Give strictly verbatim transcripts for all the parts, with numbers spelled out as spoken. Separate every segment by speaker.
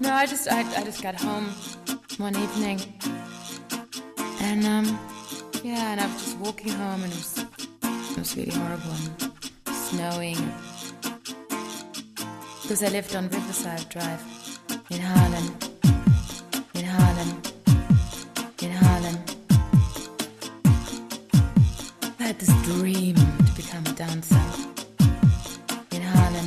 Speaker 1: No, I just I, I just got home one evening, and um yeah, and I was just walking home, and it was it was really horrible and snowing, because I lived on Riverside Drive in Harlem, in Harlem, in Harlem. I had this dream to become a dancer in Harlem.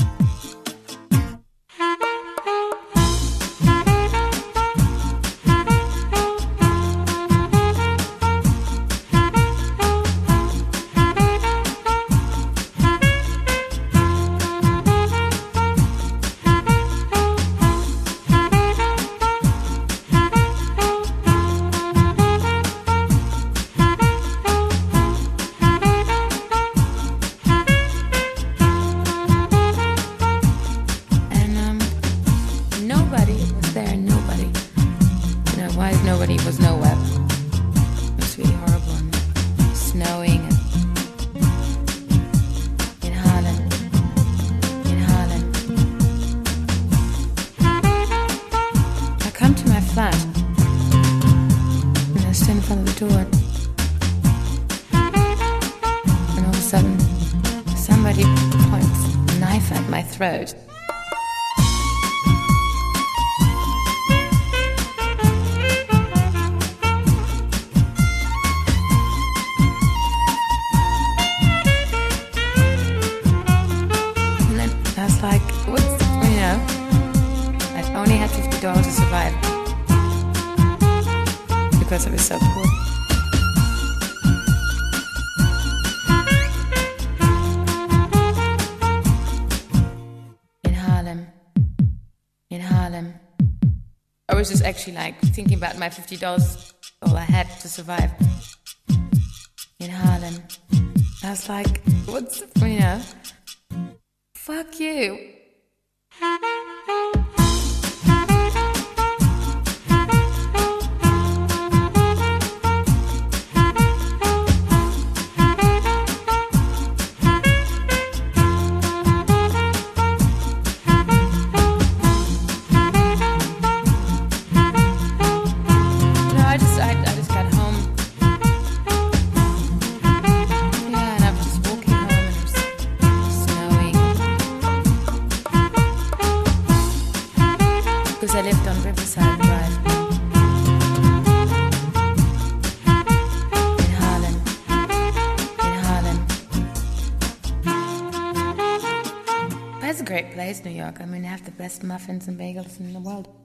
Speaker 1: Nobody was nowhere. It was really horrible and snowing and in Harlem, in Harlem. I come to my flat and I stand in front of the door, and all of a sudden somebody points a knife at my throat. Like, what's, you know, I only had fifty dollars to survive because I was so poor. In Harlem, in Harlem. I was just actually like thinking about my fifty dollars, all I had to survive. In Harlem. I was like, what's, you know, fuck you. Because I lived on Riverside Drive in Harlem, in Harlem. But it's a great place, New York. I mean, they have the best muffins and bagels in the world.